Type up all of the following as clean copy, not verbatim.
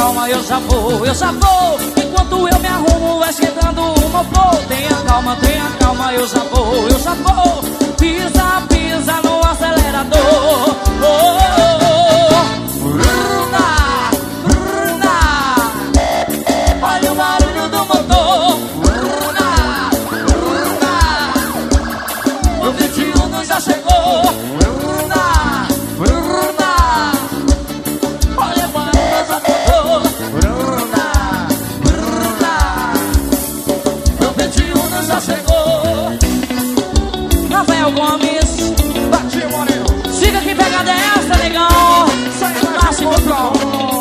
calma, eu já vou, eu já vou. Enquanto eu me arrumo, vai esquentando o motor. Tenha calma, eu já vou, eu já vou. Pisa, pisa no acelerador. Oh, oh, oh. Bruna, Bruna, olha o barulho do motor. Bruna, Bruna, o 21 já chegou. Bruna, Bruna, olha o barulho do motor. Bruna, Bruna, o 21 já chegou. Rafael Gomes, Bati, Moreno. siga que pegada é essa, negão. Máximo Pro.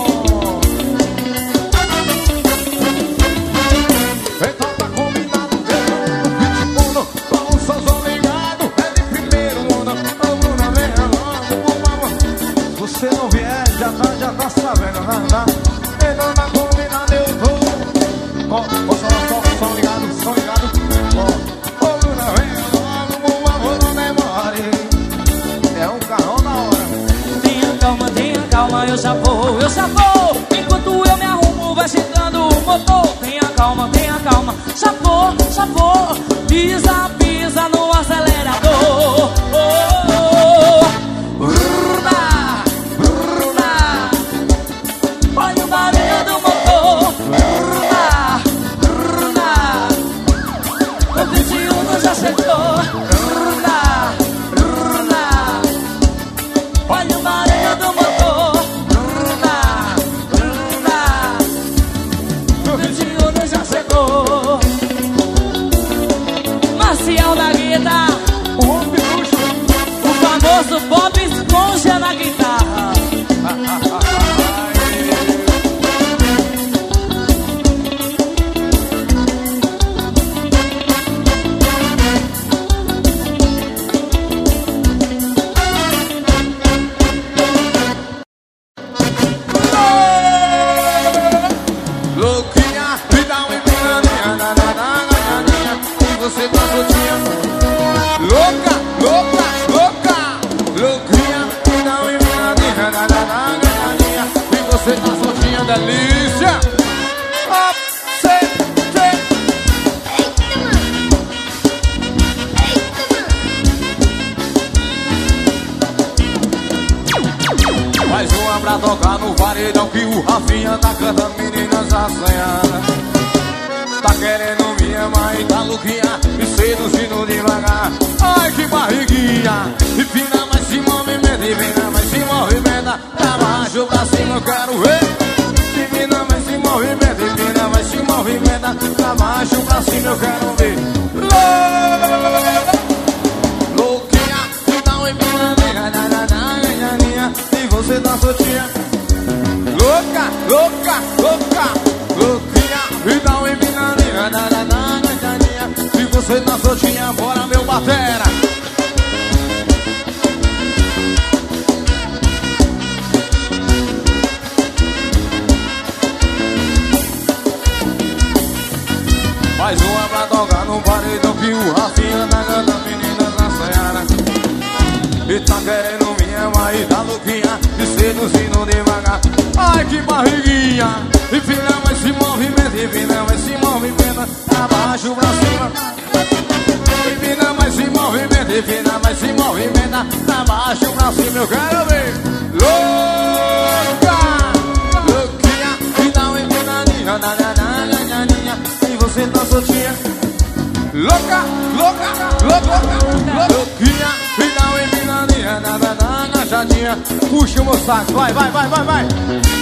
Então tá combinado, no com o somzão ligado. É de primeiro onda, Bruna vem rolando. Você não vier, já tá sabendo, né? Então tá combinado, eu tô. Ó, som ligado, som ligado. Ó, Bruna vem rolando, por favor, não demore. É um carrão na hora. Tenha calma, eu já vou, eu já vou. Enquanto eu me arrumo, vai chegando o motor. Tenha calma, já vou. Pisa, pisa no acelerador. Oh, oh, oh. Bruna, Bruna, olha o barulho do motor. Bruna, Bruna, o 21 já chegou. Bruna, Bruna, olha o barulho do motor. Bruna, Bruna, o 21 já chegou. Marcial da guitarra, O homem bruxo. o famoso Bob Esponja na guitarra. Louquinha, me dá uma empinadinha, nananana, e você tá soltinha. Louca, louca, louca. Louquinha, me dá uma empinadinha, nananana, e você tá soltinha, delícia. Up, say. Mais uma pra tocar no paredão que o Rafinha tá cantando, meninas assanhadas. Tá querendo me amar e tá louquinha, me seduzindo devagar. Ai, que barriguinha, empina, mas se movimenta, empina, mas se movimenta. Pra baixo, pra cima eu quero ver. Empina, mas se movimenta, empina, mas se movimenta. Pra baixo, pra cima eu quero ver. Louquinha, me dá uma empinadinha, nananana, e você tá soltinha. Louca, louca, louca. Louquinha, me dá uma empinadinha, nananana, e você tá soltinha. Bora, meu batera. Mais uma pra tocar no paredão que o Rafinha tá cantando, meninas assanhadas. E tá querendo me amar e tá louquinha, me seduzindo devagar. Ai, que barriguinha, empina, mas se movimenta, empina, mas se movimenta. Pra baixo, pra cima. Empina, mas se movimenta, empina, mas se movimenta. Pra baixo, pra cima eu quero ver. Louca, louquinha, me dá uma empinadinha, nananana, e você tá soltinha. Louca, louca, louca, louquinha, me dá uma empinadinha, nananana, chatinha. Puxa o meu saco, vai.